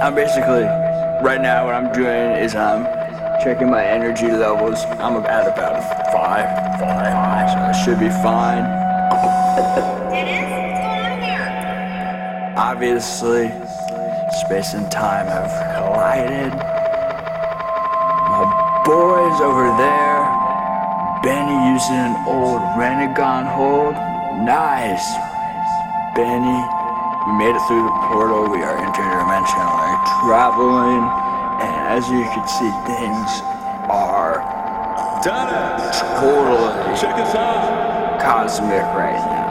I'm basically, right now what I'm doing is I'm checking my energy levels. I'm at about a 5, so I should be fine. Obviously, space and time have collided. My boy's over there. Benny using an old Renegon hold. Nice. Benny, we made it through the portal. We are interdimensionally traveling. And as you can see, things are totally check us out. Cosmic right now.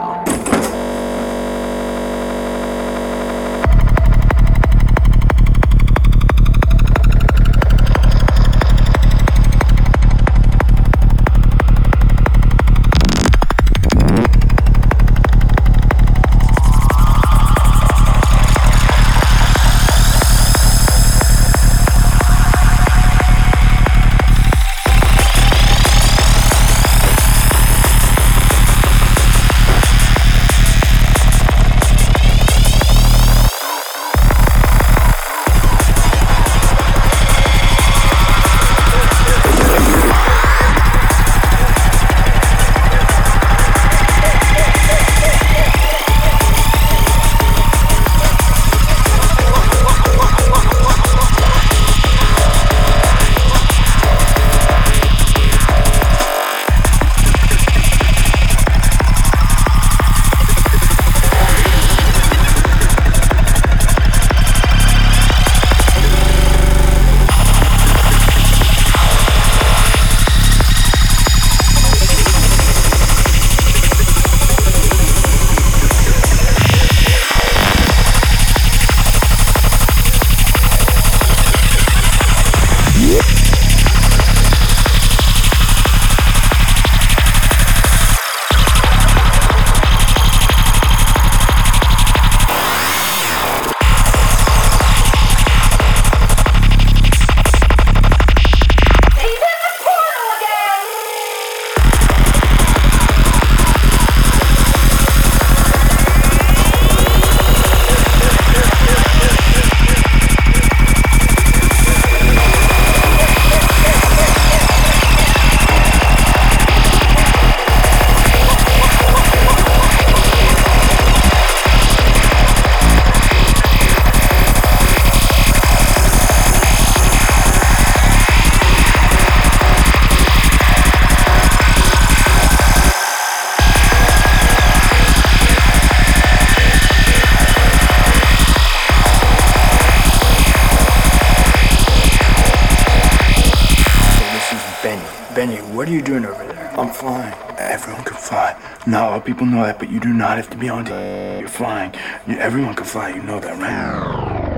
Benny, what are you doing over there? I'm flying. Everyone can fly. Not a lot of people know that, but you do not have to be on You're flying. Everyone can fly. You know that, right?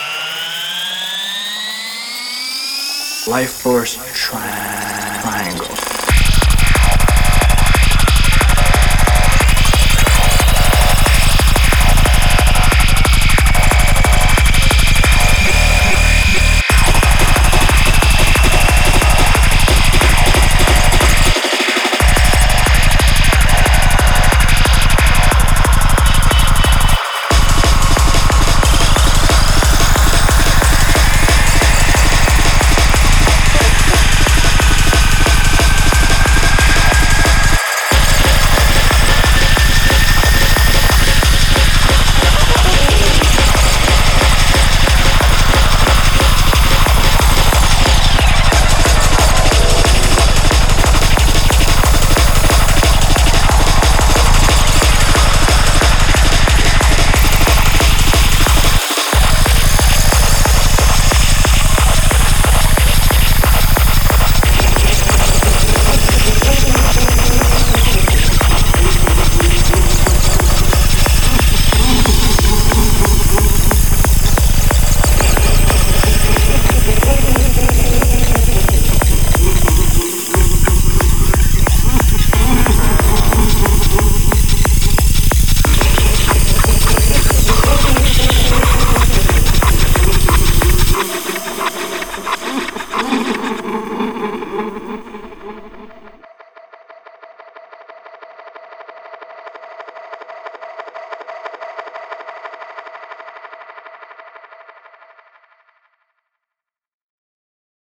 Life Force Triangle.